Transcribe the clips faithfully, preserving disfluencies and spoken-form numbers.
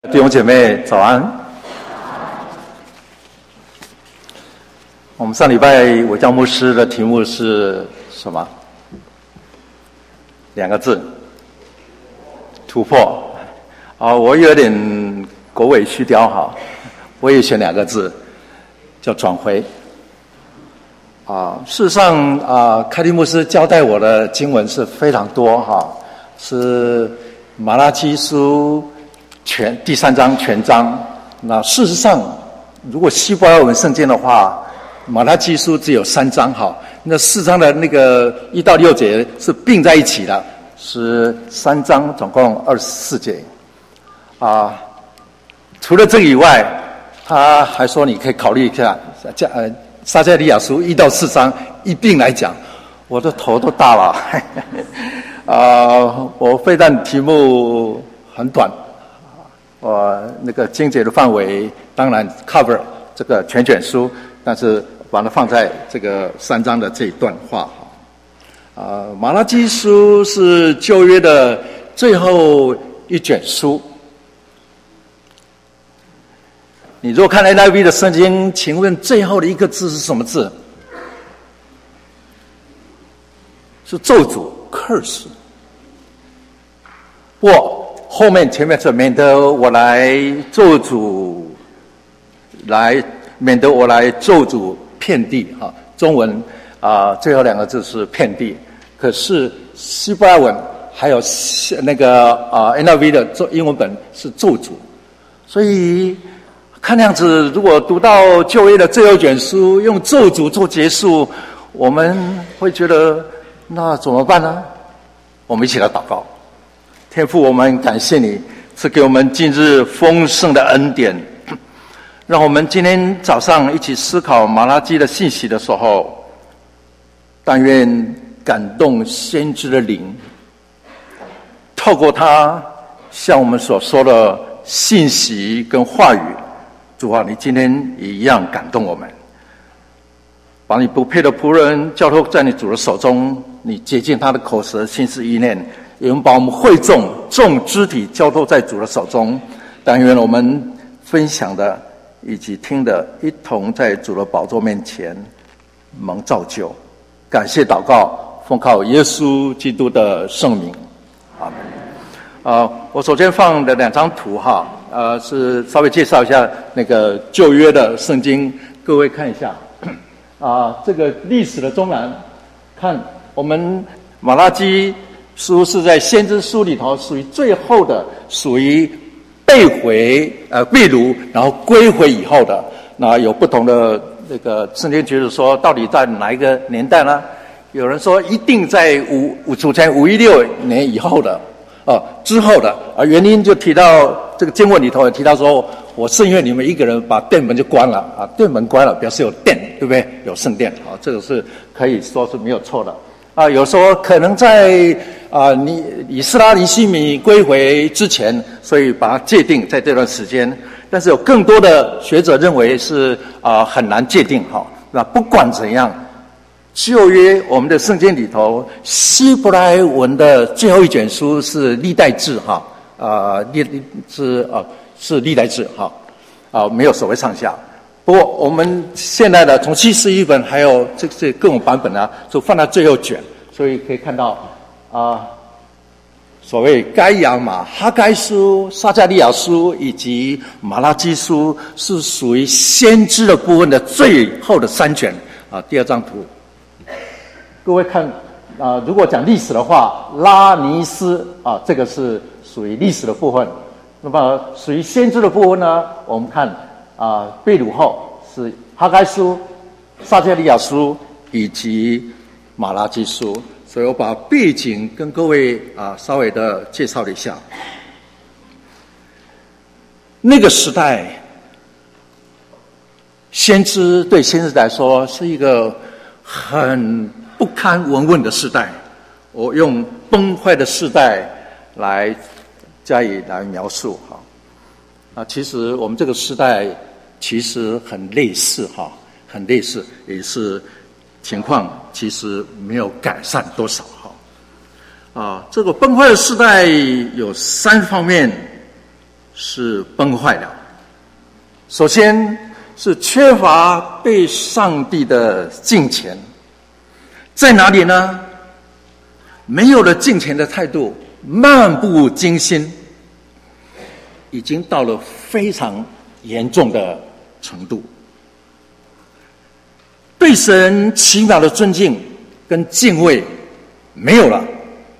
弟兄姐妹早安。我们上礼拜我教牧师的题目是什么？两个字，突破。啊，我有点狗尾续貂哈，我也选两个字，叫转回。啊，事实上啊，开蒂牧师交代我的经文是非常多哈，是马拉基书全第三章全章。那事实上，如果希伯来文圣经的话，马拉基书只有三章哈，那四章的那个一到六节是并在一起的，是三章，总共二十四节。啊，除了这个以外，他还说你可以考虑一下，加呃撒迦利亚书一到四章一并来讲，我的头都大了。啊，我非但题目很短，我那个经节的范围当然 cover 这个全卷书，但是把它放在这个三章的这一段话。啊，马拉基书是旧约的最后一卷书。你如果看 N I V 的圣经，请问最后的一个字是什么字？是咒诅 curse。我后面前面是免得我来咒诅，来免得我来咒诅遍地哈。中文啊、呃，最后两个字是遍地，可是希伯来文还有那个啊、呃、N I V 的英文本是咒诅，所以看样子，如果读到旧约的最后一卷书，用咒诅做结束，我们会觉得那怎么办呢？我们一起来祷告。天父，我们感谢你赐给我们今日丰盛的恩典，让我们今天早上一起思考马拉基的信息的时候，但愿感动先知的灵，透过他向我们所说的信息跟话语，主啊，你今天也一样感动我们，把你不配的仆人交托在你主的手中，你洁净他的口舌心思意念，也把我们会众众肢体交托在主的手中。但愿我们分享的以及听的，一同在主的宝座面前蒙造就。感谢祷告，奉靠耶稣基督的圣名，阿门。啊，我首先放的两张图哈，呃，是稍微介绍一下那个旧约的圣经，各位看一下。啊，这个历史的中南，看我们马拉基书是在先知书里头属于最后的，属于被回呃被掳然后归回以后的。那有不同的那个圣经学者说，到底在哪一个年代呢？有人说一定在五五主前五一六年以后的。哦，之后的啊，原因就提到这个经文里头也提到说，我是因为你们一个人把殿门就关了啊，殿门关了表示有殿，对不对？有圣殿，啊，这个是可以说是没有错的啊。有说可能在啊，你以斯拉尼西米归回之前，所以把它界定在这段时间，但是有更多的学者认为是啊很难界定哈。那不管怎样。旧约我们的圣经里头，希伯来文的最后一卷书是历代志哈，啊，历是啊是历代志哈，啊没有所谓上下。不过我们现在的从七十一本还有这这各种版本呢，就放到最后卷，所以可以看到啊，所谓该亚马、哈该书、撒迦利亚书以及马拉基书是属于先知的部分的最后的三卷啊。第二张图。各位看啊、呃，如果讲历史的话，拉尼斯啊，这个是属于历史的部分。那么属于先知的部分呢，我们看啊，被掳后是哈该书、撒迦利亚书以及马拉基书。所以我把背景跟各位啊稍微的介绍了一下。那个时代，先知对先知来说是一个很不堪闻问的时代，我用崩坏的时代来加以来描述哈。啊，其实我们这个时代其实很类似哈，很类似，也是情况其实没有改善多少哈。啊，这个崩坏的时代有三方面是崩坏了。首先是缺乏对上帝的敬虔，在哪里呢？没有了敬虔的态度，漫不经心，已经到了非常严重的程度。对神奇妙的尊敬跟敬畏没有了。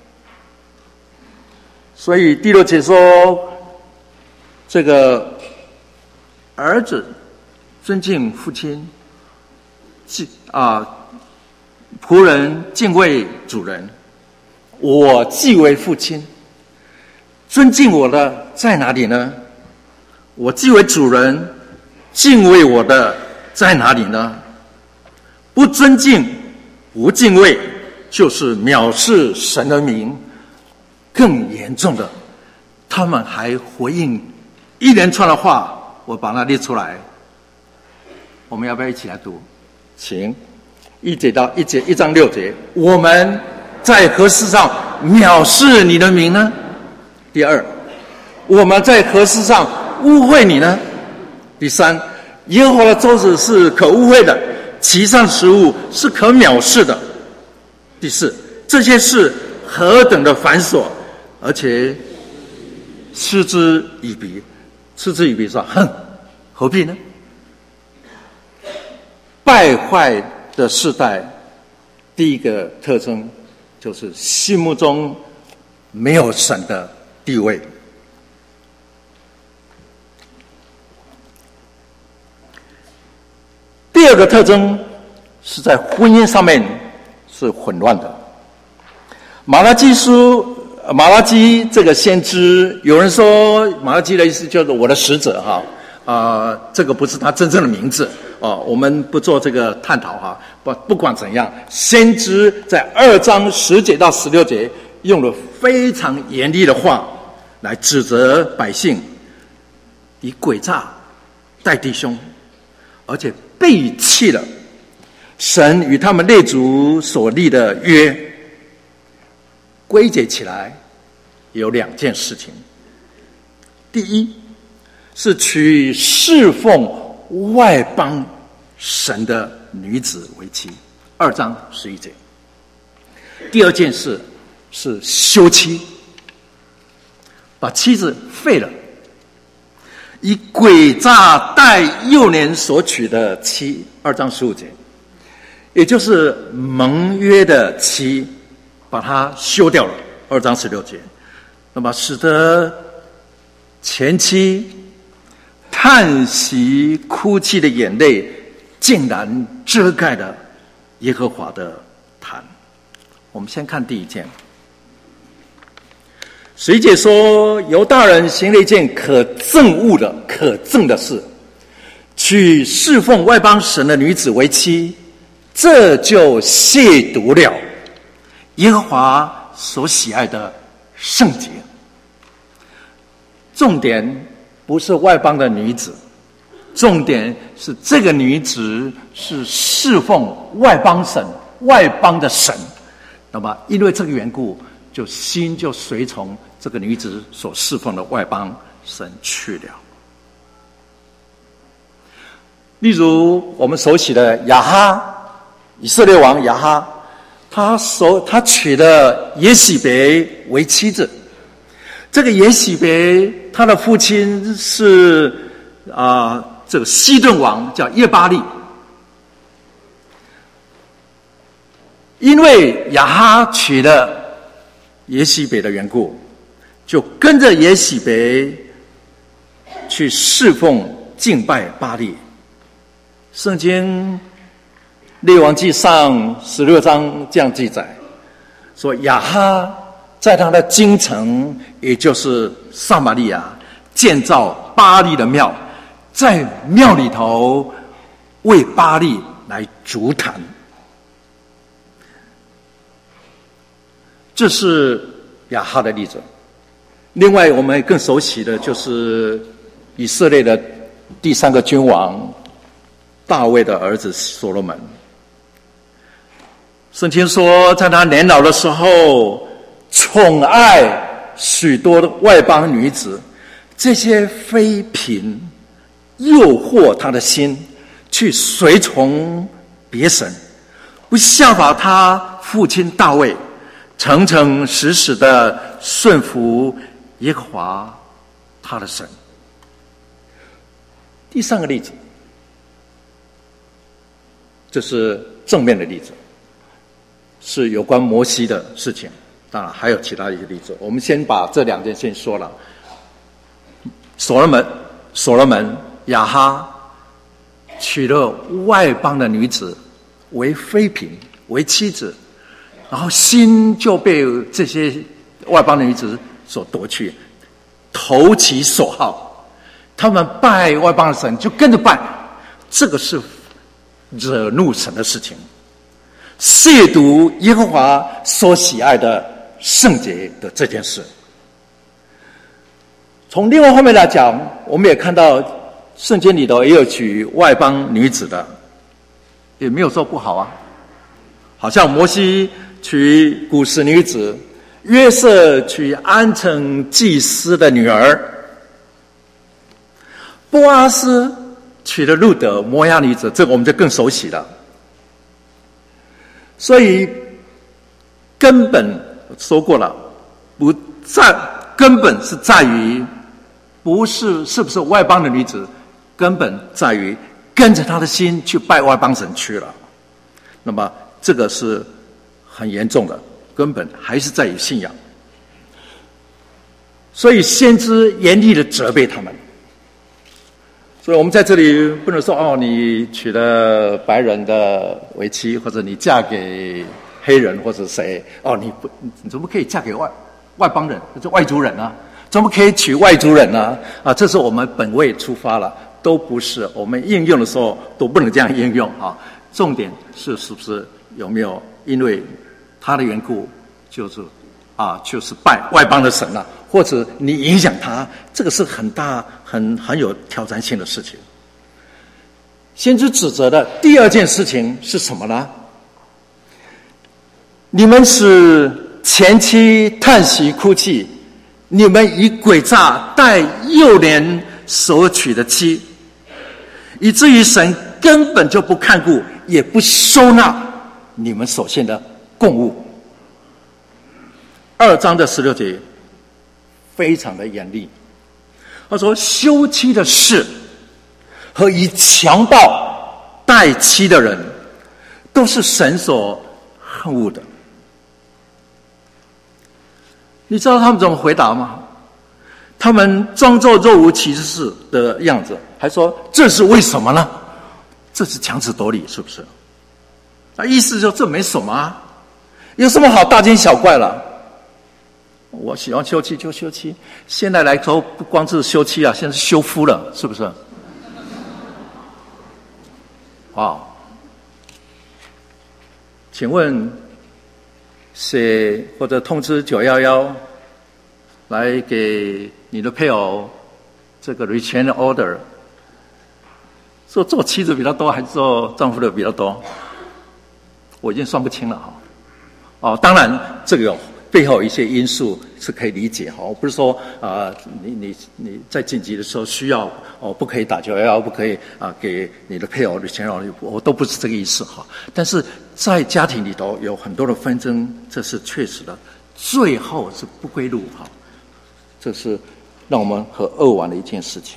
所以第六节说，这个儿子尊敬父亲，敬啊仆人敬畏主人。我既为父亲，尊敬我的在哪里呢？我既为主人，敬畏我的在哪里呢？不尊敬不敬畏，就是藐视神的名。更严重的，他们还回应一连串的话，我把它列出来，我们要不要一起来读？请一节到一节，一章六节。我们在何事上藐视你的名呢？第二，我们在何事上污秽你呢？第三，耶和华的桌子是可污秽的，其上食物是可藐视的。第四，这些事何等的繁琐，而且嗤之以鼻。嗤之以鼻说，哼，何必呢？败坏的世代，第一个特征就是心目中没有神的地位。第二个特征是在婚姻上面是混乱的。马拉基书，马拉基这个先知，有人说马拉基的意思就是我的使者哈，啊、呃，这个不是他真正的名字哦，我们不做这个探讨哈。不不管怎样，先知在二章十节到十六节用了非常严厉的话来指责百姓，以诡诈待弟兄，而且背弃了神与他们列祖所立的约。归结起来有两件事情。第一是娶侍奉外邦神的女子为妻，二章十一节。第二件事是休妻，把妻子废了，以诡诈待幼年所娶的妻，二章十五节，也就是盟约的妻，把它休掉了，二章十六节。那么使得前妻叹息哭泣的眼泪竟然遮盖了耶和华的坛。我们先看第一件。十一节说，犹大人行了一件可憎恶的可憎的事，娶侍奉外邦神的女子为妻，这就亵渎了耶和华所喜爱的圣洁。重点不是外邦的女子，重点是这个女子是侍奉外邦神，外邦的神。那么因为这个缘故，就心就随从这个女子所侍奉的外邦神去了。例如我们熟悉的亚哈，以色列王亚哈，他所他娶了耶洗别为妻子。这个耶洗别他的父亲是啊、呃、这个西顿王叫耶巴利。因为亚哈娶了耶洗别的缘故，就跟着耶洗别去侍奉敬拜巴力。圣经列王纪上十六章这样记载，说亚哈在他的京城，也就是撒玛利亚，建造巴力的庙，在庙里头为巴力来筑坛。这是亚哈的例子。另外我们更熟悉的就是以色列的第三个君王大卫的儿子所罗门。圣经说，在他年老的时候，宠爱许多的外邦女子， 这些妃嫔诱惑他的心，去随从别神，不效法他父亲大卫，诚诚实实的顺服耶和华他的神。第三个例子，这是正面的例子，是有关摩西的事情，当然还有其他一些例子。我们先把这两件先说了。所罗门，所罗门亚哈娶了外邦的女子为妃嫔，为妻子，然后心就被这些外邦的女子所夺去，投其所好，他们拜外邦的神就跟着拜，这个是惹怒神的事情，亵渎耶和华所喜爱的圣洁的这件事。从另外方面来讲，我们也看到圣经里头也有娶外邦女子的，也没有说不好啊。好像摩西娶古时女子，约瑟娶安城祭司的女儿，波阿斯娶了路德摩押女子，这个我们就更熟悉了。所以根本说过了，不在根本是在于不是是不是外邦的女子，根本在于跟着他的心去拜外邦神去了。那么这个是很严重的，根本还是在于信仰。所以先知严厉的责备他们。所以我们在这里不能说哦，你娶了白人的为妻，或者你嫁给黑人或者谁，哦，你不你怎么可以嫁给外外邦人，这外族人啊？怎么可以娶外族人呢？啊，这是我们本位出发了，都不是。我们应用的时候都不能这样应用啊。重点是是不是有没有因为他的缘故，就是啊，就是拜外邦的神了、啊，或者你影响他，这个是很大、很很有挑战性的事情。先知指责的第二件事情是什么呢？你们使前妻叹息哭泣，你们以诡诈待幼年所娶的妻，以至于神根本就不看顾，也不收纳你们所献的供物。二章的十六节非常的严厉，他说休妻的事和以强暴待妻的人，都是神所恨恶的。你知道他们怎么回答吗？他们装作若无其事的样子，还说这是为什么呢？这是强词夺理，是不是？那意思就这没什么啊，有什么好大惊小怪了？我喜欢休妻就休妻，现在来说不光是休妻啊，现在是休夫了，是不是？哇！请问写或者通知九一一来给你的配偶这个 return order， 做做妻子比较多还是做丈夫的比较多？我已经算不清了哈。哦，当然这个有背后一些因素是可以理解哈。我不是说啊、呃，你你你在紧急的时候需要哦，不可以打九一一，不可以啊、呃、给你的配偶 return order， 我都不是这个意思哈。但是在家庭里头有很多的纷争，这是确实的，最后是不归路哈。这是让我们很扼腕的一件事情。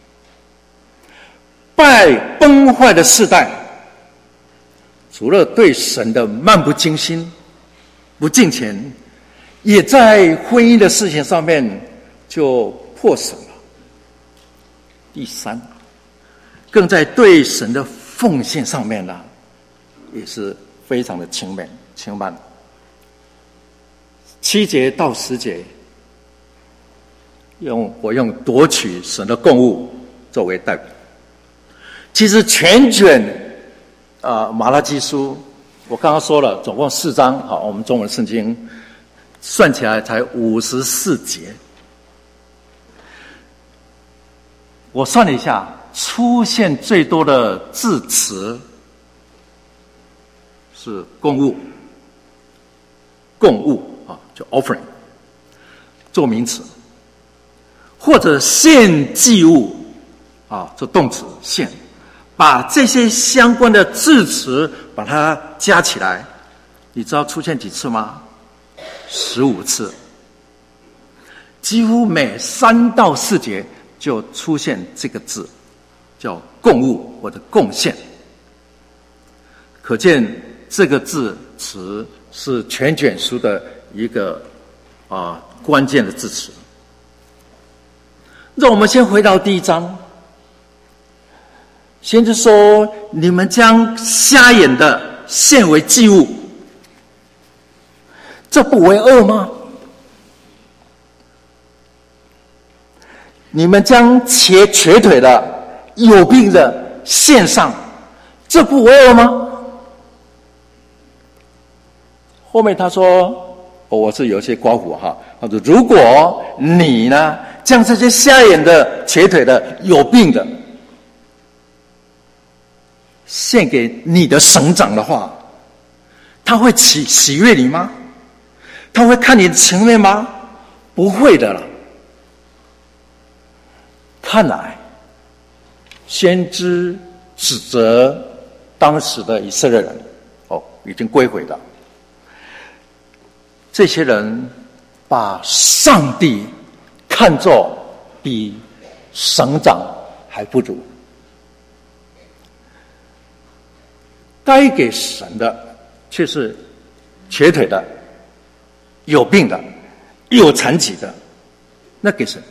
拜崩坏的世代，除了对神的漫不经心、不敬虔，也在婚姻的事情上面就破损了。第三，更在对神的奉献上面呢，也是非常的轻慢轻慢。七节到十节，用我用夺取神的供物作为代表。其实全卷啊、呃、马拉基书，我刚刚说了，总共四章，好，我们中文圣经算起来才五十四节。我算了一下，出现最多的字词是供物，供物啊，就 offering 做名词。 或者献祭物啊，这动词献，把这些相关的字词把它加起来，你知道出现几次吗？十五次，几乎每三到四节就出现这个字，叫供物或者贡献。可见这个字词是全卷书的一个啊关键的字词。让我们先回到第一章，先知说：“你们将瞎眼的献为祭物，这不为恶吗？你们将瘸瘸腿的、有病的献上，这不为恶吗？”后面他说：“哦，我是有些刮胡哈。他说，如果你呢，将这些瞎眼的、瘸腿的、有病的，献给你的省长的话，他会喜喜悦你吗？他会看你的情面吗？不会的了。看来，先知指责当时的以色列人，哦，已经归回了。这些人把上帝看作比省长还不如，该给神的却是瘸腿的、有病的、有残疾的，那给神。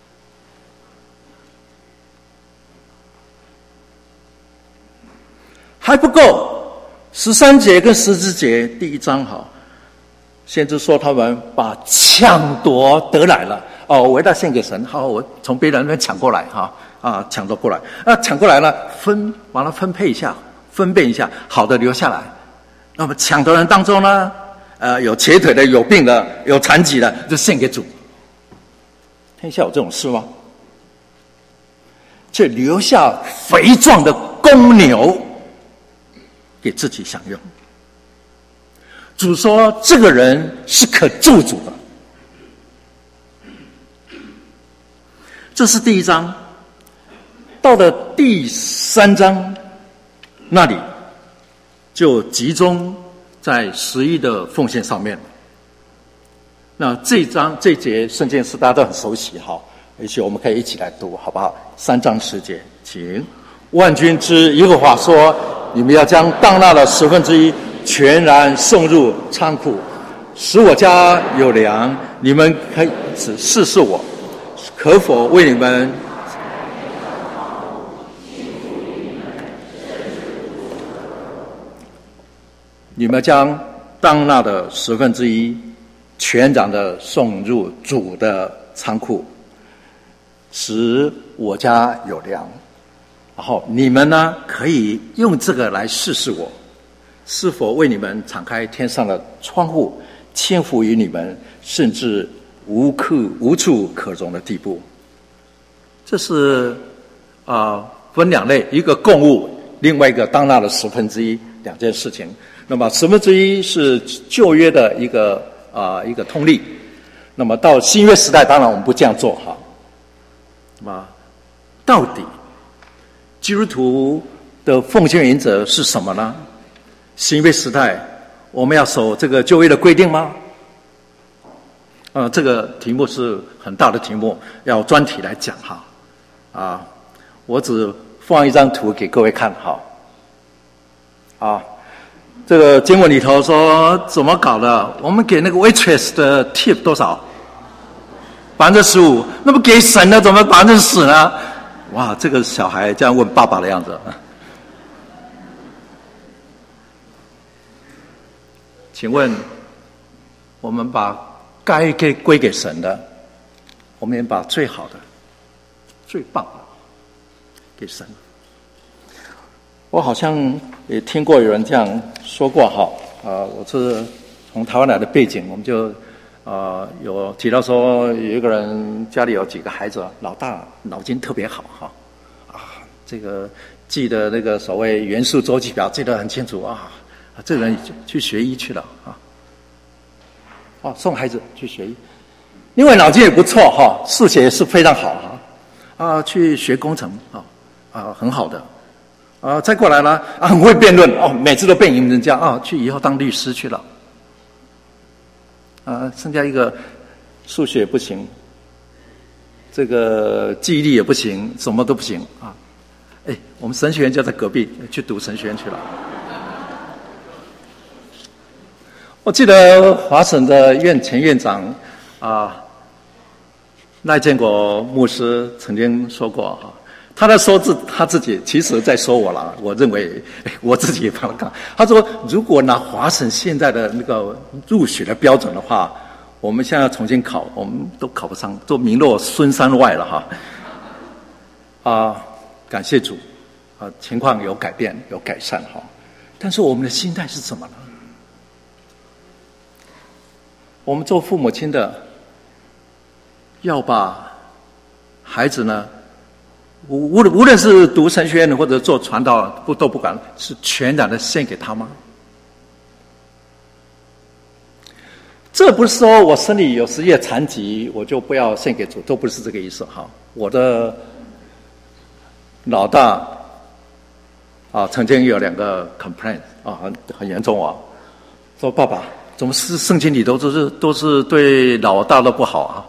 还不够，十三节跟十四节第一章哈，先知说他们把抢夺得来了哦，我要献给神，好，我从别人那边抢过来哈啊，抢夺过来，那抢过来了，分把它分配一下，分辨一下，好的留下来。那么抢夺人当中呢，呃，有瘸腿的、有病的、有残疾的，就献给主。天下有这种事吗？却留下肥壮的公牛给自己享用。主说这个人是可咒诅的。这是第一章。到了第三章那里就集中在十一的奉献上面。那这一章这一节圣经是大家都很熟悉哈，也许我们可以一起来读好不好？三章十节，请。万军之耶和华说，你们要将当纳的十分之一全然送入仓库，使我家有粮。你们可以只试试我，可否为你们你们将当纳的十分之一全然的送入主的仓库，使我家有粮。然后你们呢，可以用这个来试试我是否为你们敞开天上的窗户，倾覆于你们，甚至无可无处可容的地步。这是啊、呃，分两类，一个供物，另外一个当纳的十分之一，两件事情。那么十分之一是旧约的一个啊、呃、一个通例。那么到新约时代，当然我们不这样做哈。那么到底基督徒的奉献原则是什么呢？新约时代我们要守这个旧约的规定吗？呃，这个题目是很大的题目，要专题来讲哈。啊，我只放一张图给各位看哈。啊，这个经文里头说怎么搞的？我们给那个 waitress 的 tip 多少？百分之十五。那么给神的怎么百分之十呢？哇，这个小孩这样问爸爸的样子。请问，我们把该给归给神的，我们也把最好的、最棒的给神。我好像也听过有人这样说过哈，啊、呃，我是从台湾来的背景，我们就呃有提到说有一个人家里有几个孩子，老大脑筋特别好哈，啊，这个记得那个所谓元素周期表记得很清楚啊。这个人去学医去了啊！哦，送孩子去学医， 另外脑筋也不错哈，数学也是非常好哈，啊，去学工程啊，啊，很好的，啊，再过来呢，啊，很会辩论哦，每次都辩赢人家啊，去以后当律师去了，啊，剩下一个数学也不行，这个记忆力也不行，什么都不行啊，哎，我们神学院就在隔壁，去读神学院去了。我记得华省的院前院长啊，赖建国牧师曾经说过哈，他在说自他自己，其实在说我了。我认为我自己也帮他看。他说，如果拿华省现在的那个入学的标准的话，我们现在要重新考，我们都考不上，都名落孙山外了哈。啊，感谢主啊，情况有改变，有改善哈。但是我们的心态是什么呢？我们做父母亲的，要把孩子呢，无无无论是读神学院或者做传道，不都不管，是全然的献给他吗？这不是说我身体有时也残疾，我就不要献给主，都不是这个意思哈。我的老大啊，曾经有两个 complaint 啊，很很严重啊，说爸爸。怎么是圣经里头都是都是对老大的不好啊？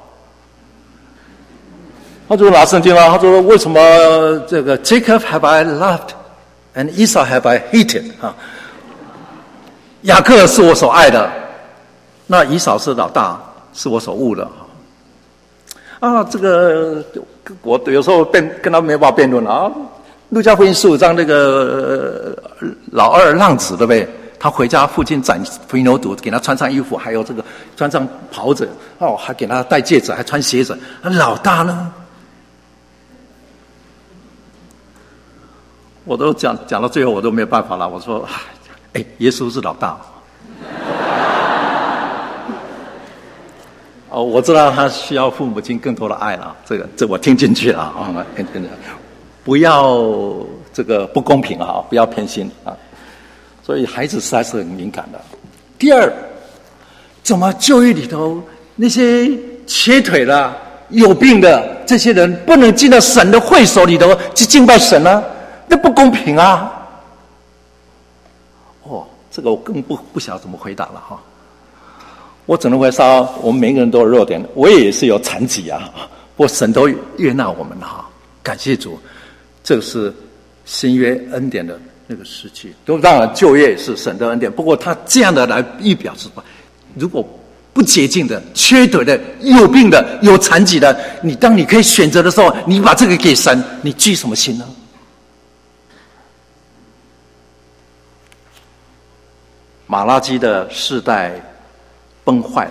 他就拿圣经啊，他说为什么这个 Jacob have I loved and Esau have I hated 啊？雅各是我所爱的，那以扫是老大，是我所恶的啊。这个我有时候辩跟他没办法辩论啊。路加福音十五章那个老二浪子对不对？他回家，父亲斩肥牛犊，给他穿上衣服，还有这个穿上袍子，哦，还给他戴戒指，还穿鞋子。老大呢？我都讲讲到最后，我都没有办法了。我说，哎，耶稣是老大。哦，我知道他需要父母亲更多的爱了，这个这我听进去了啊，听进去了。不要这个不公平啊，不要偏心啊。所以孩子实在是很敏感的。第二，怎么就业里头那些瘸腿的、有病的这些人不能进到神的会所里头去敬拜神呢？那不公平啊！哦，这个我更不不晓得怎么回答了哈。我只能回答，我们每个人都有弱点，我也是有残疾啊，不过神都悦纳我们哈，感谢主，这个是新约恩典的那个时期。都当然就业是神的恩典，不过他这样的来预表是什么？如果不洁净的、缺腿的、有病的、有残疾的，你当你可以选择的时候，你把这个给神，你居什么心呢？马拉基的世代崩坏了。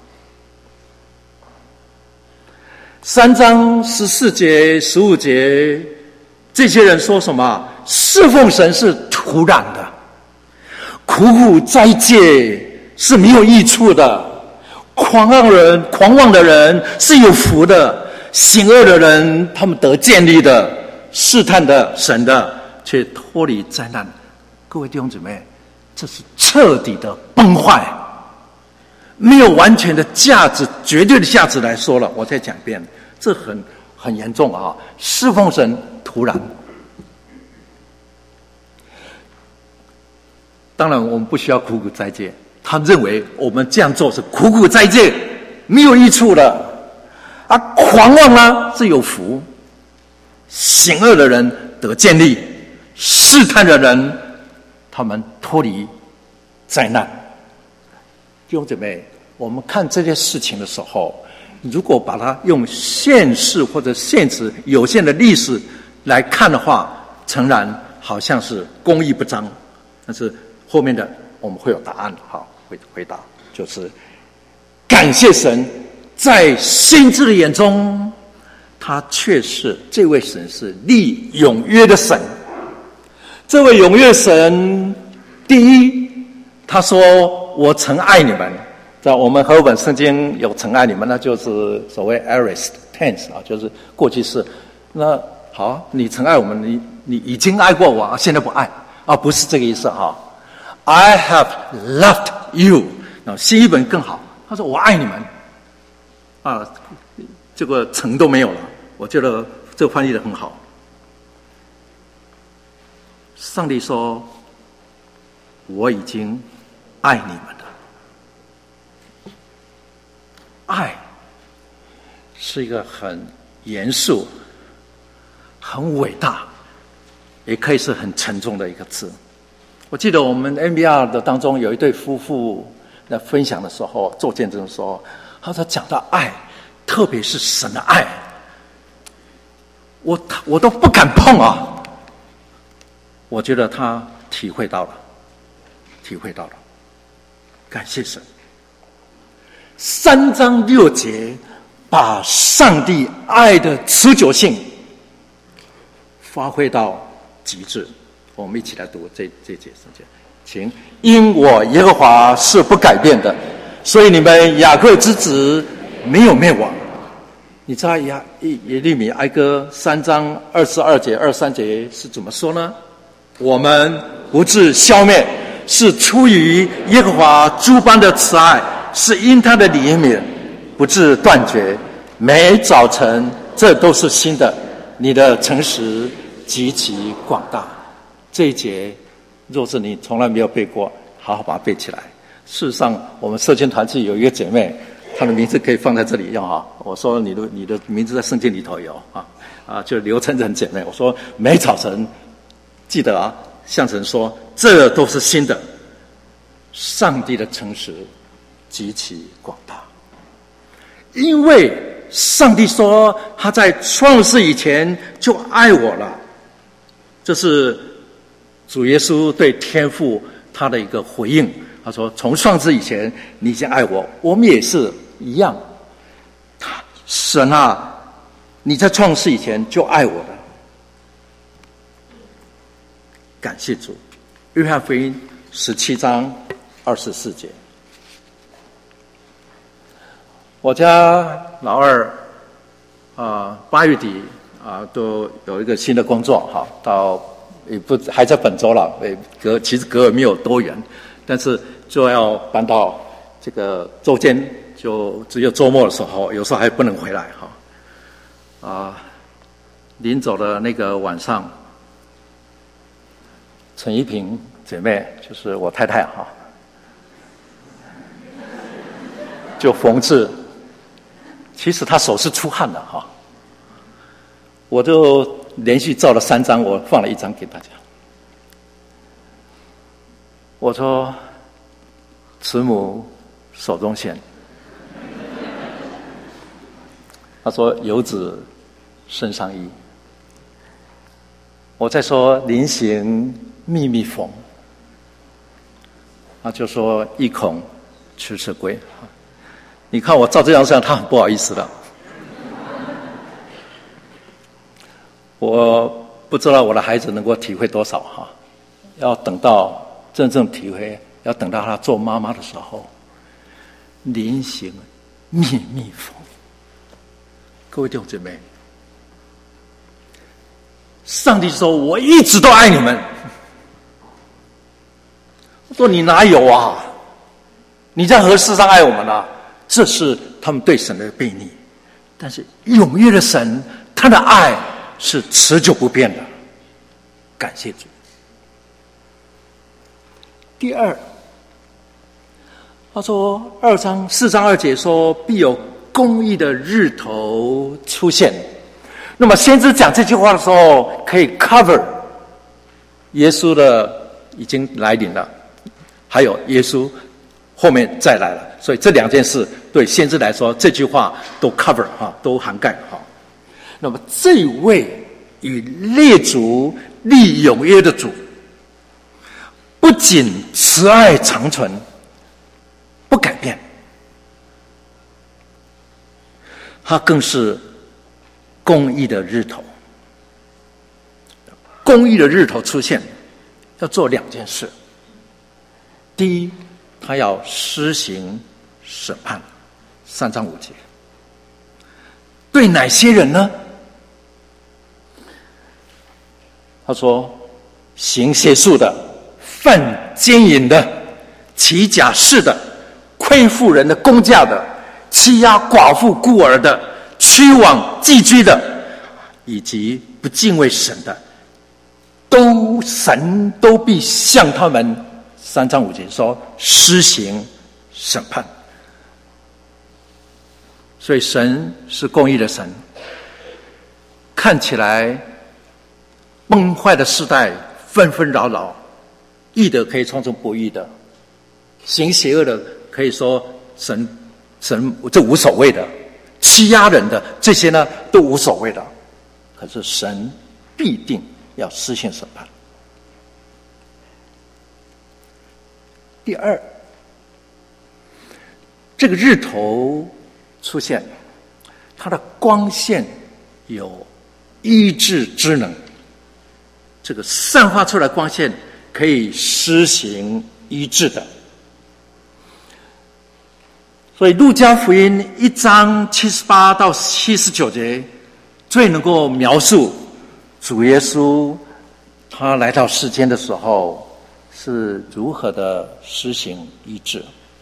三章十四节、十五节，这些人说什么？侍奉神是徒然的，苦苦斋戒是没有益处的，狂妄人、狂妄的人是有福的，行恶的人他们得建立的，试探的神的却脱离灾难。各位弟兄姊妹，这是彻底的崩坏，没有完全的价值，绝对的价值来说了。我再讲一遍，这很很严重啊！侍奉神徒然。当然，我们不需要苦苦斋戒。他认为我们这样做是苦苦斋戒，没有益处的。啊，狂妄呢是有福，行恶的人得建立，试探的人他们脱离灾难。弟兄姊妹，我们看这些事情的时候，如果把它用现世或者现实有限的历史来看的话，诚然好像是公义不彰，但是后面的我们会有答案。好，回回答就是感谢神，在先知的眼中，他却是这位神是立永约的神。这位永约神，第一，他说我曾爱你们，在我们和本圣经有曾爱你们，那就是所谓 aorist tense 啊，就是过去式。那好，你曾爱我们，你你已经爱过我，现在不爱啊，不是这个意思哈。I have loved you。那新译本更好，他说我爱你们啊，这个城都没有了。我觉得这个翻译的很好。上帝说：“我已经爱你们了。”爱是一个很严肃、很伟大，也可以是很沉重的一个字。我记得我们 M B R 的当中有一对夫妇在分享的时候，做见证的时候，他说讲到爱，特别是神的爱，我我都不敢碰啊。我觉得他体会到了，体会到了，感谢神。三章六节把上帝爱的持久性发挥到极致。我们一起来读这这节圣经，请。因我耶和华是不改变的，所以你们雅各之子没有灭亡。你知道耶耶利米哀歌三章二十二节、二十三节是怎么说呢？我们不致消灭，是出于耶和华诸般的慈爱，是因他的怜悯不致断绝。每早晨这都是新的，你的诚实极其广大。这一节若是你从来没有背过，好好把它背起来。事实上我们社青团契有一个姐妹，她的名字可以放在这里用啊。我说你的你的名字在圣经里头有啊啊，就刘晨晨姐妹。我说每早晨记得啊，向神说这都是新的。上帝的诚实极其广大，因为上帝说他在创世以前就爱我了。这是主耶稣对天父他的一个回应。他说从创世以前你已经爱我，我们也是一样。他神啊，你在创世以前就爱我了。感谢主。约翰福音十七章二十四节。我家老二啊，八月底啊，都有一个新的工作哈，到也不还在本州了，隔其实隔没有多远，但是就要搬到这个周间，就只有周末的时候，有时候还不能回来哈。啊，临走的那个晚上，陈一平姐妹就是我太太哈，就缝制。其实他手是出汗的哈，我就连续照了三张，我放了一张给大家。我说慈母手中线，他说游子身上衣。我再说临行密密缝，他就说一孔迟迟归。你看我照这张相，他很不好意思的。我不知道我的孩子能够体会多少哈，要等到真正体会，要等到他做妈妈的时候，临行密密缝。各位弟兄姐妹，上帝说我一直都爱你们。我说你哪有啊？你在何事上爱我们呢、啊？这是他们对神的悖逆。但是永约的神，他的爱是持久不变的。感谢主。第二，他说二章四章二节说必有公义的日头出现。那么先知讲这句话的时候，可以 cover 耶稣的已经来临了，还有耶稣后面再来了，所以这两件事对先知来说，这句话都 cover 哈，都涵盖哈。那么这位与列祖立永约的主，不仅慈爱长存，不改变，他更是公义的日头。公义的日头出现，要做两件事。第一，他要施行审判，三章五节。对哪些人呢？他说：行邪术的、犯奸淫的、起假誓的、亏负人的公价的、 欺压寡妇孤儿的、屈枉寄居的，以及不敬畏神的，都神都必向他们三章五节说施行审判。所以神是公义的神，看起来崩坏的世代纷纷扰扰，义的可以创成不义的，行邪恶的可以说神神这无所谓的，欺压人的这些呢都无所谓的，可是神必定要施行审判。第二，这个日头出现，它的光线有医治之能，这个散发出来的光线可以施行医治的。所以路加福音一章七十八到七十九节最能够描述主耶稣他来到世间的时候是如何的施行医治。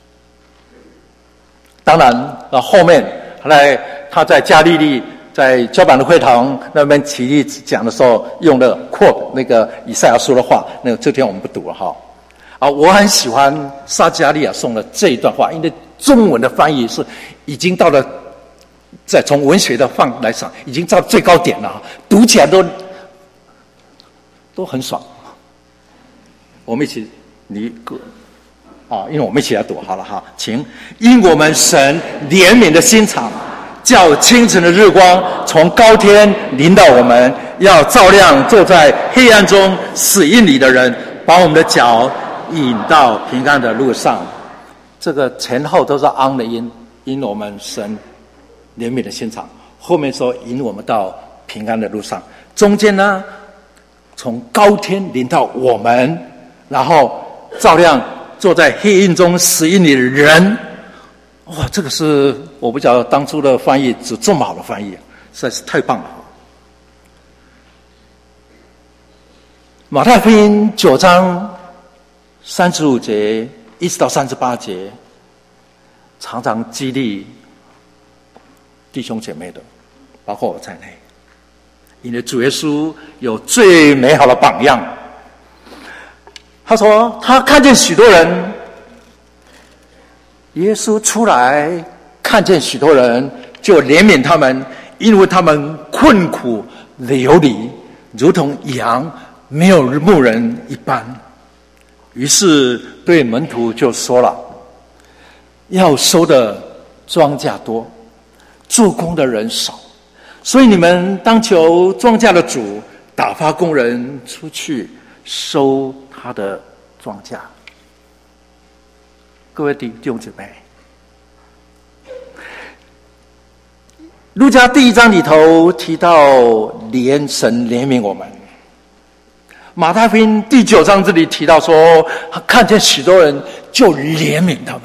当然到后面后来他在加利利在交板的会堂那边起立讲的时候用的 quote 那个以赛亚书的话，那个这天我们不读了哈。啊，我很喜欢撒迦利亚颂的这一段话，因为中文的翻译是已经到了，在从文学的放来讲，已经到最高点了，读起来都都很爽。我们一起，你啊，因为我们一起来读好了哈，请因我们神怜悯的心肠，叫清晨的日光从高天临到我们，要照亮坐在黑暗中死荫里的人，把我们的脚引到平安的路上。这个前后都是 on 的音，因我们神怜悯的心肠，后面说引我们到平安的路上，中间呢从高天临到我们，然后照亮坐在黑暗中死荫里的人。哇，这个是我不晓得当初的翻译只这么好的翻译，实在是太棒了。马太福音九章三十五节一直到三十八节，常常激励弟兄姐妹的，包括我在内，因为主耶稣有最美好的榜样。他说他看见许多人，耶稣出来看见许多人，就怜悯他们，因为他们困苦流离，如同羊没有牧人一般。于是对门徒就说了，要收的庄稼多，做工的人少，所以你们当求庄稼的主打发工人出去收他的庄稼。各位弟兄姊妹，路加第一章里头提到怜神怜悯我们，马太福音第九章这里提到说他看见许多人就怜悯他们，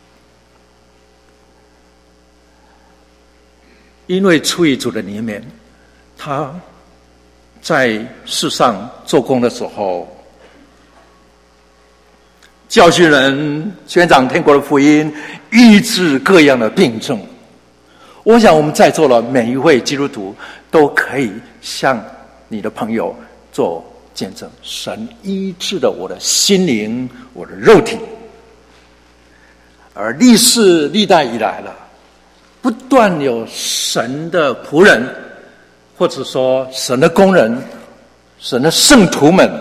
因为出于主的怜悯，他在世上做工的时候，教训人，宣讲天国的福音，医治各样的病症。我想我们在座的每一位基督徒都可以向你的朋友做见证，神医治了我的心灵，我的肉体。而历世历代以来了，不断有神的仆人，或者说神的工人，神的圣徒们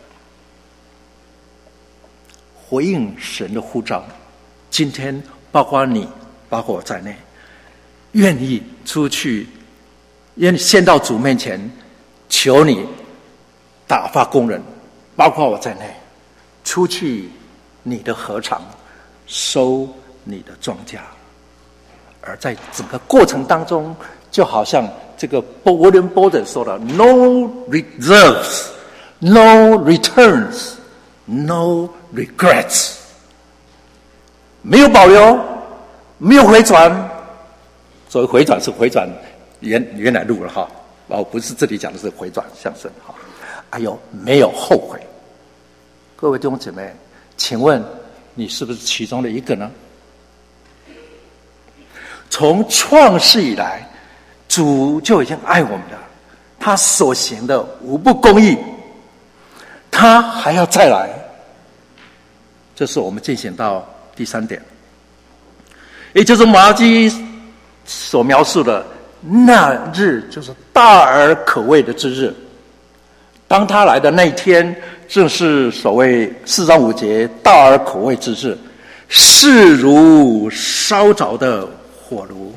回应神的呼召。今天包括你，包括我在内，愿意出去，愿意先到主面前，求你打发工人，包括我在内，出去你的禾场，收你的庄稼。而在整个过程当中，就好像这个 William Borden 说的 No reserves, no returns, no regrets， 没有保留，没有回转。所谓回转是回转原原来路了哈，哦，不是这里讲的是回转向神哈。还有没有后悔？各位弟兄姐妹，请问你是不是其中的一个呢？ 从创世以来，主就已经爱我们了。他所行的无不公义，他还要再来。这是我们进行到第三点，也就是马拉基所描述的那日，就是大而可畏的之日。当他来的那一天，正是所谓四章五节大而可畏之日，势如烧着的火炉，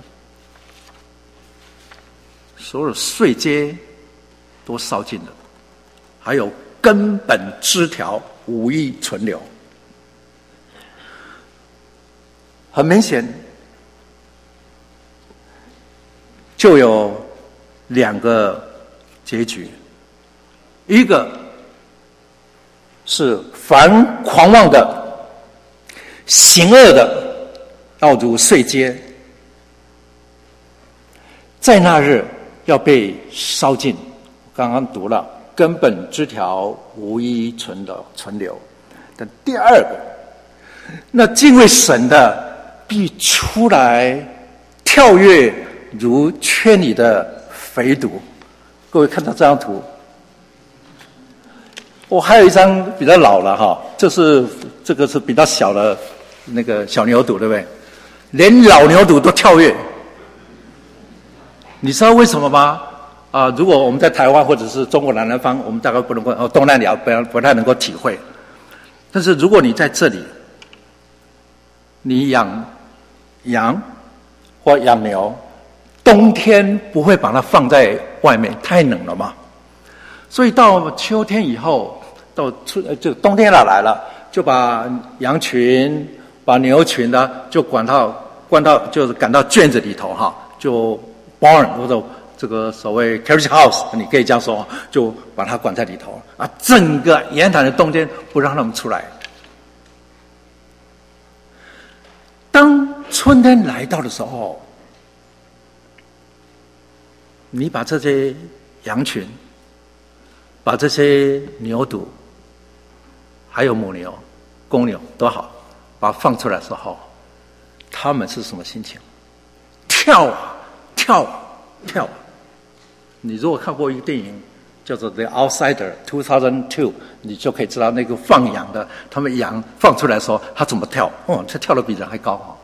所有碎秸都烧尽了，还有根本枝条无一存留。很明显，就有两个结局，一个是凡狂妄的、行恶的，要如碎秸，在那日要被烧尽。刚刚读了，根本枝条无一存留存留。但第二个，那敬畏神的必出来跳跃，如圈里的肥犊。各位看到这张图，我、哦、还有一张比较老了哈，这是这个是比较小的那个小牛犊，对不对？连老牛犊都跳跃，你知道为什么吗？啊、呃，如果我们在台湾或者是中国南南方，我们大概不能够，哦，东南亚不不太能够体会。但是如果你在这里，你养羊或养牛，冬天不会把它放在外面，太冷了嘛。所以到秋天以后，到春就冬天了来了，就把羊群、把牛群呢，就管到关到就是赶到圈子里头哈，就 barn 或者这个所谓 carriage house， 你可以这样说，就把它管在里头啊，整个严寒的冬天不让他们出来。当春天来到的时候，你把这些羊群、把这些牛犊，还有母牛、公牛都好，把它放出来的时候，他们是什么心情？跳啊，跳啊，跳啊！你如果看过一个电影叫做《The Outsider》二零零二，你就可以知道那个放羊的，他们羊放出来的时候，他怎么跳？哦，他跳得比人还高啊！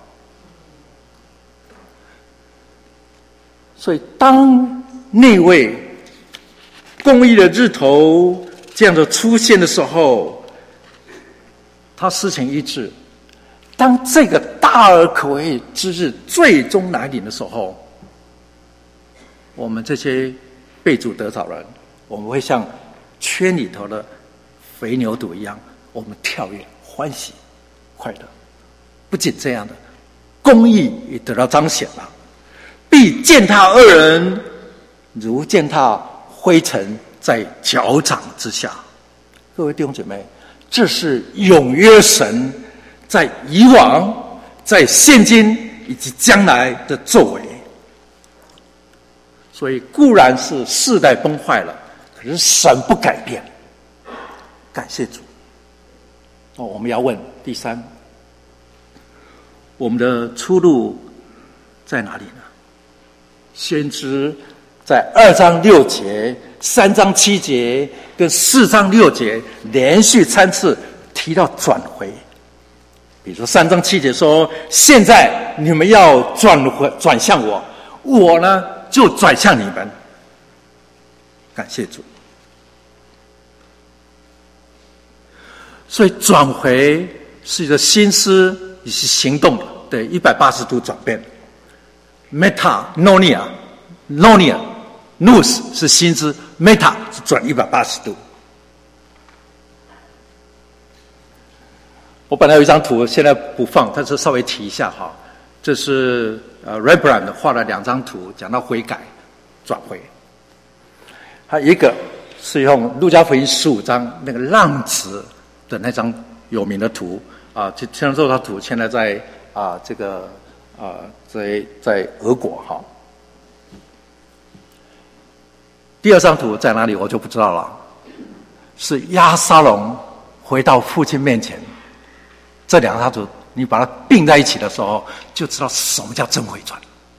所以，当那位公义的日头这样的出现的时候，他事情一致。当这个大而可畏之日最终来临的时候，我们这些被主得着人，我们会像圈里头的肥牛犊一样，我们跳跃、欢喜、快乐。不仅这样的，公义也得到彰显了。必践踏恶人，如践踏灰尘在脚掌之下。各位弟兄姐妹，这是永约神在以往、在现今以及将来的作为。所以固然是世代崩坏了，可是神不改变。感谢主。哦，我们要问第三，我们的出路在哪里呢？先知在二章六节、三章七节跟四章六节连续三次提到转回。比如说三章七节说：“现在你们要转回转向我，我呢就转向你们。”感谢主。所以转回是一个心思以及行动的一百八十度转变。Metanoia Nonia Nous 是心知， Meta 是转一百八十度。我本来有一张图，现在不放，但是稍微提一下哈。这是呃 Rembrandt 画了两张图，讲到悔改、转回。还有一个是用路加福音十五章那个浪子的那张有名的图啊，这这张图现在在啊这个啊在在俄国哈。第二张图在哪里我就不知道了，是押沙龙回到父亲面前。这两张图你把它并在一起的时候，就知道什么叫真回转。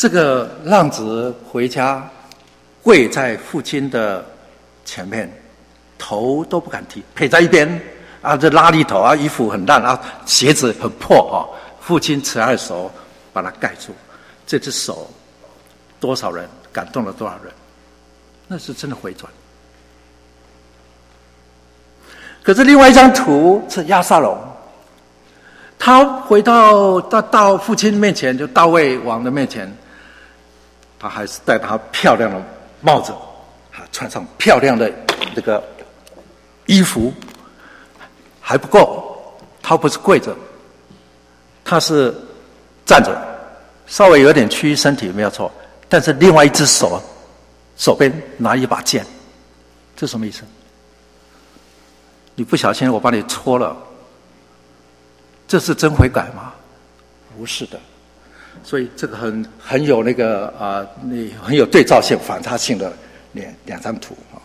这个浪子回家，跪在父亲的前面，头都不敢提，陪在一边啊，这拉力头啊，衣服很烂啊，鞋子很破啊。父亲慈爱的手把他盖住，这只手多少人感动了多少人，那是真的回转。可是另外一张图是押撒龙，他回到到到父亲面前，就大卫王的面前，他还是戴他漂亮的帽子，啊，穿上漂亮的这个衣服，还不够，他不是跪着，他是站着，稍微有点屈身体没有错，但是另外一只手手边拿一把剑，这什么意思？你不小心我把你戳了，这是真悔改吗？不是的。所以这个很很有那个啊，那、呃、很有对照性、反差性的两两张图啊。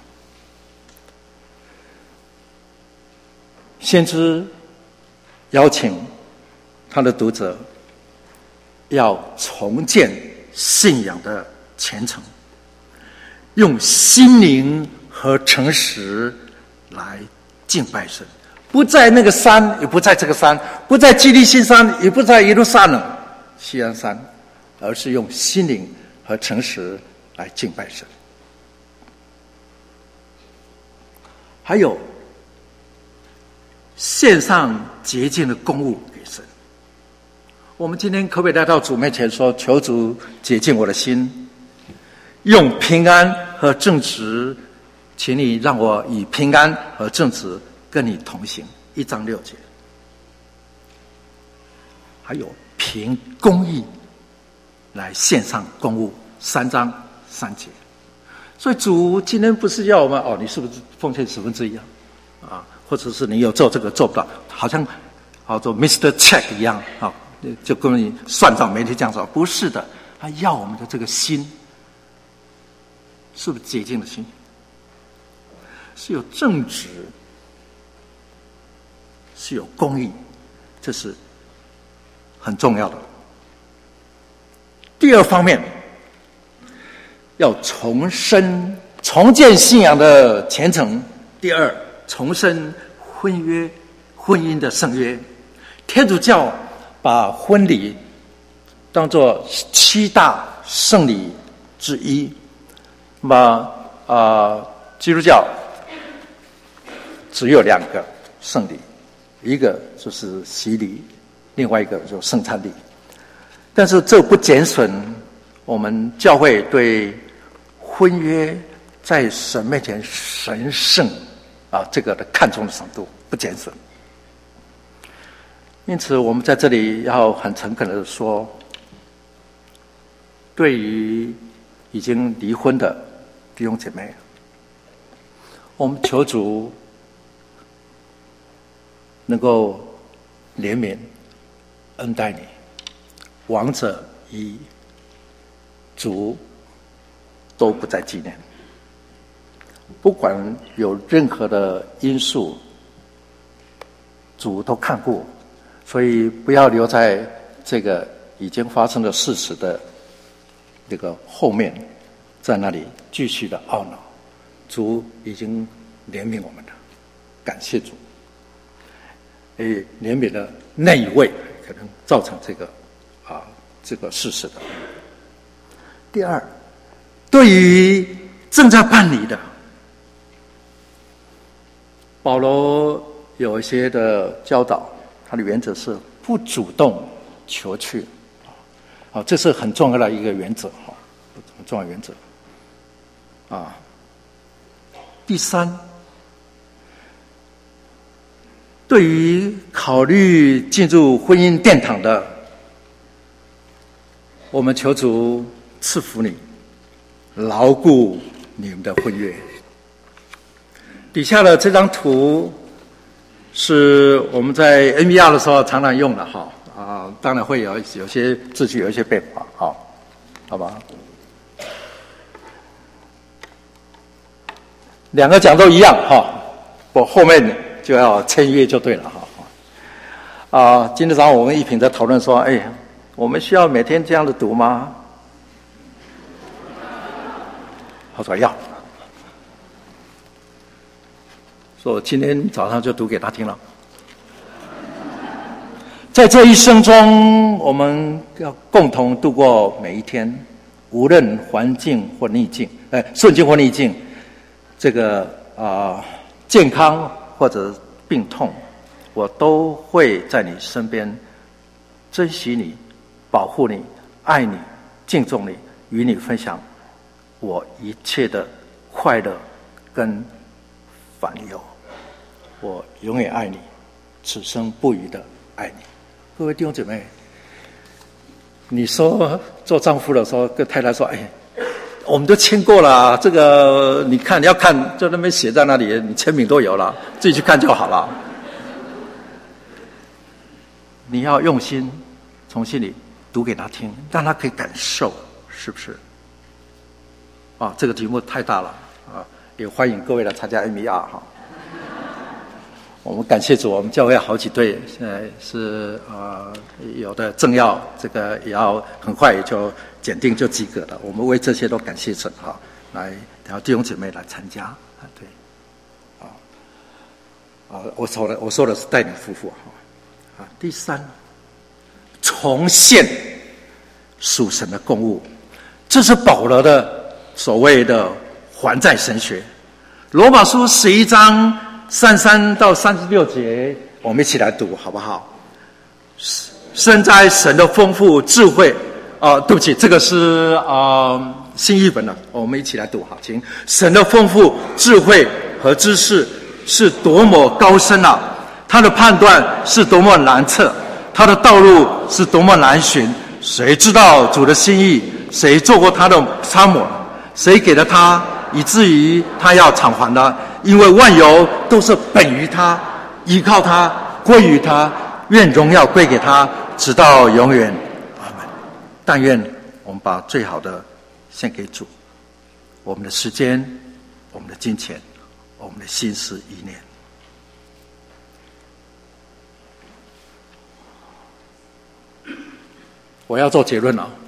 先知邀请他的读者要重建信仰的虔诚，用心灵和诚实来敬拜神，不在那个山，也不在这个山，不在基利心山，也不在耶路撒冷、锡安山，而是用心灵和诚实来敬拜神。还有献上洁净的供物给神。我们今天可不可以来到主面前说，求主洁净我的心，用平安和正直，请你让我以平安和正直跟你同行。一章六节。还有凭公义来献上供物，三章三节。所以主今天不是要我们哦，你是不是奉献十分之一啊？啊，或者是你有做这个做不到，好像好做 Mister Check 一样啊，就跟你算账媒体这样说，不是的，他要我们的这个心，是不是洁净的心？是有正直，是有公义，这是很重要的。第二方面，要重生、重建信仰的虔诚。第二，重生婚约、婚姻的圣约。天主教把婚礼当作七大圣礼之一，那么啊、呃，基督教只有两个圣礼，一个就是洗礼，另外一个就是圣餐礼。但是这不减损我们教会对婚约在神面前神圣啊这个的看重的程度，不减损。因此我们在这里要很诚恳的说，对于已经离婚的弟兄姐妹，我们求主能够怜悯恩待你，亡者已主都不再纪念。不管有任何的因素，主都看过，所以不要留在这个已经发生的事实的这个后面，在那里继续的懊恼。主已经怜悯我们了，感谢主。诶，怜悯了那一位可能造成这个啊这个事实的。第二，对于正在办理的，保罗有一些的教导，他的原则是不主动求去，啊，这是很重要的一个原则，哈，很重要的原则。啊，第三，对于考虑进入婚姻殿堂的，我们求主赐福你，牢固你们的婚约。底下的这张图是我们在 N V R 的时候常常用的哈啊，当然会有有些字句有一些变化，好，好吧？两个讲都一样哈，我后面就要签约就对了哈。啊，今天早上我跟一平在讨论说，哎，我们需要每天这样的读吗？ 他说要。说我今天早上就读给他听了。在这一生中，我们要共同度过每一天，无论环境或逆境，哎，顺境或逆境，这个啊、呃、健康或者病痛，我都会在你身边，珍惜你，保护你，爱你，敬重你，与你分享我一切的快乐跟烦忧。我永远爱你，此生不渝的爱你。各位弟兄姐妹，你说做丈夫的时候跟太太说，哎，我们都签过了，这个你看你要看就那边写在那里，你签名都有了，自己去看就好了。你要用心从心里读给他听，让他可以感受，是不是？啊，这个题目太大了啊，也欢迎各位来参加 M E R 哈。我们感谢主，我们教会好几队，现在是呃有的正要这个也要很快也就检定就及格了。我们为这些都感谢神哈，来然后弟兄姐妹来参加啊，对，啊啊，我说的我说的是带领夫妇哈啊。第三，重现属神的供物，这是保罗的所谓的还债神学。罗马书十一章三十三到三十六节，我们一起来读好不好？深哉神的丰富智慧啊、呃，对不起，这个是啊、呃、新译本的，我们一起来读好，请。神的丰富智慧和知识是多么高深啊！他的判断是多么难测，他的道路是多么难寻。谁知道主的心意？谁做过他的参谋？谁给了他，以至于他要偿还的？因为万有都是本于他，依靠他，归于他，愿荣耀归给他，直到永远。阿们。但愿我们把最好的献给主，我们的时间，我们的金钱，我们的心思意念。我要做结论了。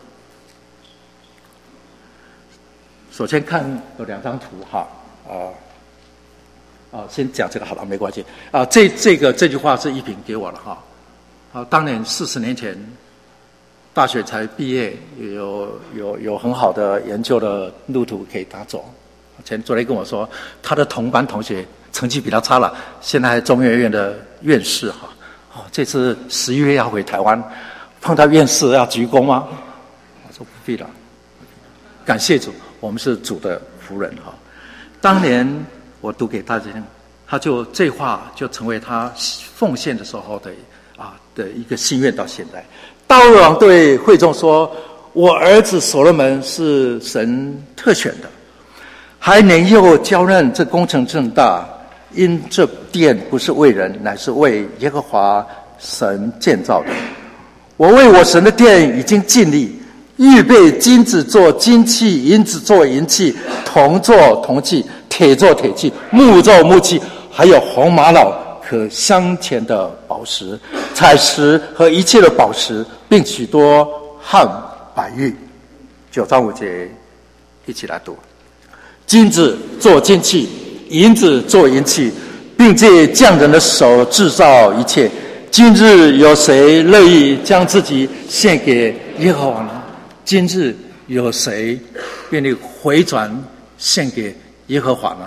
首先看有两张图哈，啊、呃。啊，先讲这个好了，没关系。啊，这这个这句话是一平给我的哈。啊，当年四十年前，大学才毕业，有有有很好的研究的路途可以他走。前昨天跟我说，他的同班同学成绩比他差了，现在还中研院的院士哈。哦，这次十一月要回台湾，碰到院士要鞠躬吗？我说不必了，感谢主，我们是主的仆人哈。当年我读给大家听，他就这话就成为他奉献的时候的啊的一个心愿，到现在。大卫王对会众说：“我儿子所罗门是神特选的，还年幼交任，这工程正大，因这殿不是为人，乃是为耶和华神建造的。我为我神的殿已经尽力，预备金子做金器，银子做银器，铜做铜器，铁做铁器，木做木器，还有红玛瑙可镶嵌的宝石、彩石和一切的宝石，并许多汉白玉。”九章五节一起来读：金子做金器，银子做银器，并借匠人的手制造一切。今日有谁乐意将自己献给耶和华呢？今日有谁愿意回转献给耶和华呢？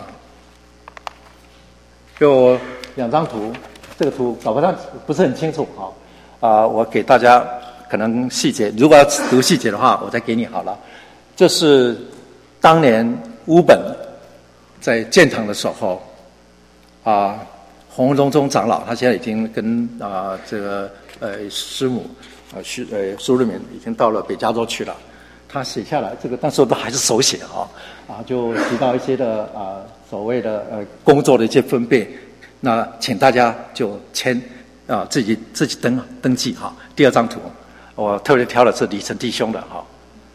有两张图，这个图搞不上不是很清楚哈，啊、呃，我给大家可能细节，如果要读细节的话，我再给你好了。这是当年乌本在建堂的时候，啊、呃，洪荣宗长老他现在已经跟啊、呃、这个呃师母啊徐呃苏日冕已经到了北加州去了。他写下来这个，那时候都还是手写啊，啊，就提到一些的啊所谓的呃工作的一些分配，那请大家就签啊自己自己登登记哈。第二张图，我特别挑的是李成弟兄的哈。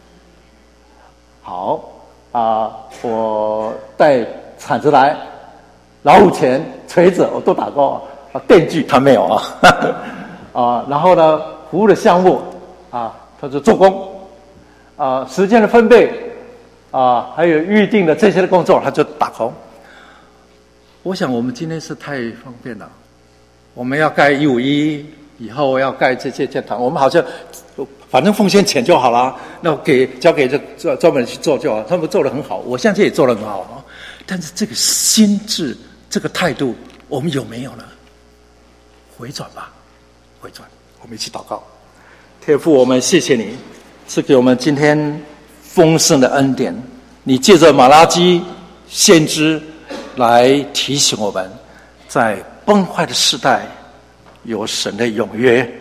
好啊，我带铲子来，老虎钳、锤子我都打过啊，电锯他没有啊，啊，然后呢，服务的项目啊，他是做工。啊、呃，时间的分配啊，还有预定的这些的工作，他就打工。我想我们今天是太方便了，我们要盖一五一，以后要盖这些教堂，我们好像反正奉献钱就好了，那给交给这专专门去做就好，他们做得很好，我相信也做得很好，但是这个心智、这个态度，我们有没有呢？回转吧，回转，我们一起祷告。天父，我们谢谢你赐给我们今天丰盛的恩典，你借着马拉基先知来提醒我们，在崩坏的时代有神的永约，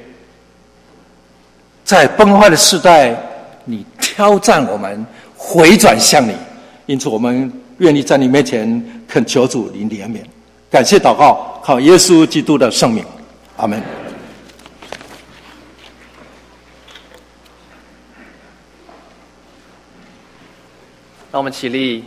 在崩坏的时代你挑战我们回转向你，因此我们愿意在你面前恳求主你怜悯。感谢祷告，靠耶稣基督的圣名，阿们。 让我们起立。